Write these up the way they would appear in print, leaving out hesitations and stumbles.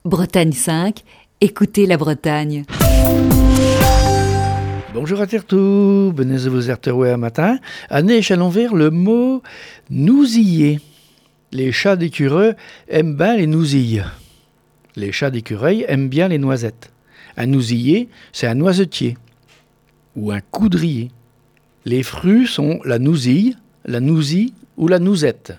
Bretagne 5, écoutez la Bretagne. Bonjour à Tertou, benez vos erteroué à matin. Année chalon vers le mot nousiller. Les chats d'écureuil aiment bien les nousilles. Les chats d'écureuil aiment bien les noisettes. Un nousiller, c'est un noisetier ou un coudrier. Les fruits sont la nousille ou la nouzette.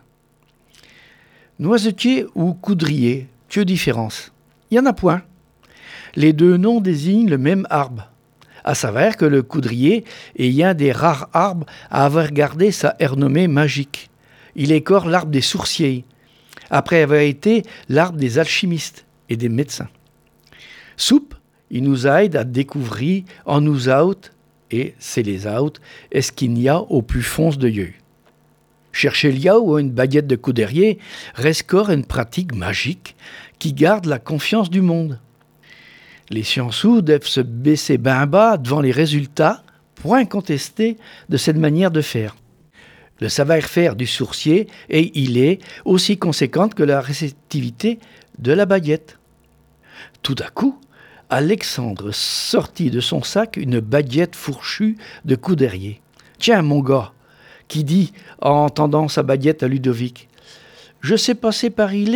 Noisetier ou coudrier, que différence? Il y en a point. Les deux noms désignent le même arbre. À savoir que le coudrier est un des rares arbres à avoir gardé sa renommée magique. Il est encore l'arbre des sourciers, après avoir été l'arbre des alchimistes et des médecins. Soupe, il nous aide à découvrir en nous out, et c'est les out, est-ce qu'il y a au plus fond de yeux. Chercher l'ia ou une baguette de coudrier reste encore une pratique magique qui garde la confiance du monde. Les scienceux doivent se baisser ben bas devant les résultats, point contestés de cette manière de faire. Le savoir-faire du sourcier il est aussi conséquente que la réceptivité de la baguette. Tout à coup, Alexandre sortit de son sac une baguette fourchue de coudrier. « Tiens, mon gars !» qui dit en tendant sa baguette à Ludovic. « Je sais passer par il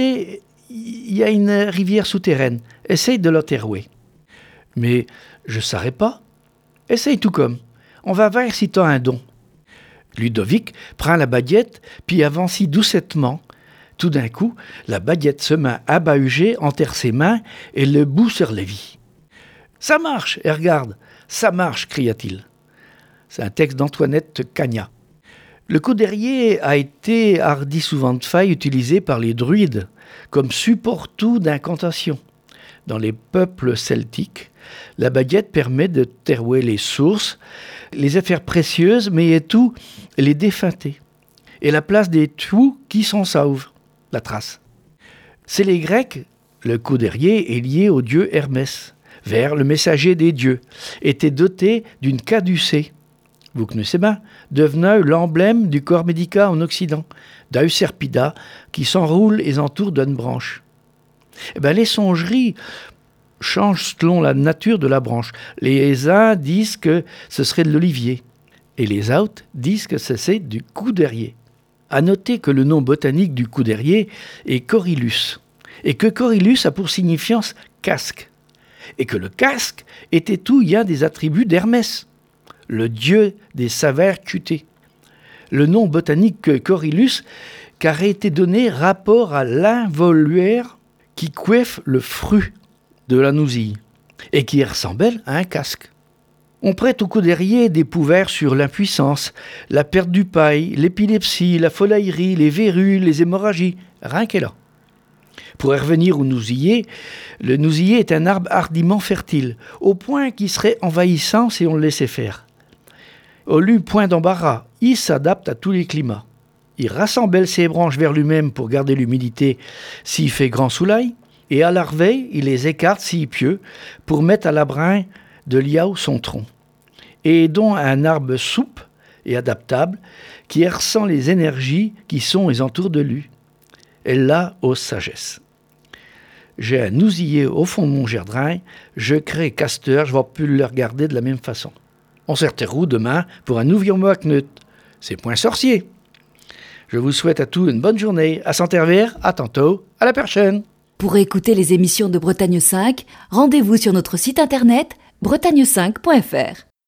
y a une rivière souterraine. Essaye de la terrouer. » « Mais je ne saurais pas. » « Essaye tout comme. On va voir si tu as un don. » Ludovic prend la baguette, puis avance si doucettement. Tout d'un coup, la baguette se met à bahuger entre ses mains et le bout sur les vies. « Ça marche, et regarde, ça marche !» cria-t-il. C'est un texte d'Antoinette Cagna. Le coudrier a été hardi souvent de faille utilisé par les druides comme support tout d'incantation. Dans les peuples celtiques, la baguette permet de terrouer les sources, les affaires précieuses, mais et tout les défunter. Et la place des tout qui s'en sauvent, la trace. C'est les Grecs, le coudrier est lié au dieu Hermès, vers le messager des dieux, était doté d'une caducée. Vous connaissez bien, devenant l'emblème du corps médical en Occident, d'Euserpida qui s'enroule et entoure d'une branche. Les songeries changent selon la nature de la branche. Les uns disent que ce serait de l'olivier, et les autres disent que c'est du coudrier. À noter que le nom botanique du coudrier est Corylus, et que Corylus a pour signifiance casque, et que le casque était tout un des attributs d'Hermès, le dieu des saveurs cutés. Le nom botanique Corylus car a été donné rapport à l'involuaire qui coiffe le fruit de la nousille et qui ressemble à un casque. On prête au coudrier des pouvoirs sur l'impuissance, la perte du pail, l'épilepsie, la folaillerie, les verrues, les hémorragies, rien qu'est là. Pour revenir au nousiller, le nousiller est un arbre hardiment fertile, au point qu'il serait envahissant si on le laissait faire. Au lieu point d'embarras, il s'adapte à tous les climats. Il rassemble ses branches vers lui-même pour garder l'humidité s'il fait grand soleil, et à l'arveille, il les écarte s'il pleut pour mettre à l'abrin de liao son tronc. Et donc un arbre souple et adaptable qui ressent les énergies qui sont les entours de lui. Elle l'a aux sagesse. J'ai un nousiller au fond de mon jardin, je crée casteur, je ne vais plus le regarder de la même façon. On se retrouve demain pour un nouveau mot à Knut. C'est point sorcier. Je vous souhaite à tous une bonne journée. À Saint-Hervère, à tantôt, à la prochaine. Pour écouter les émissions de Bretagne 5, rendez-vous sur notre site internet bretagne5.fr.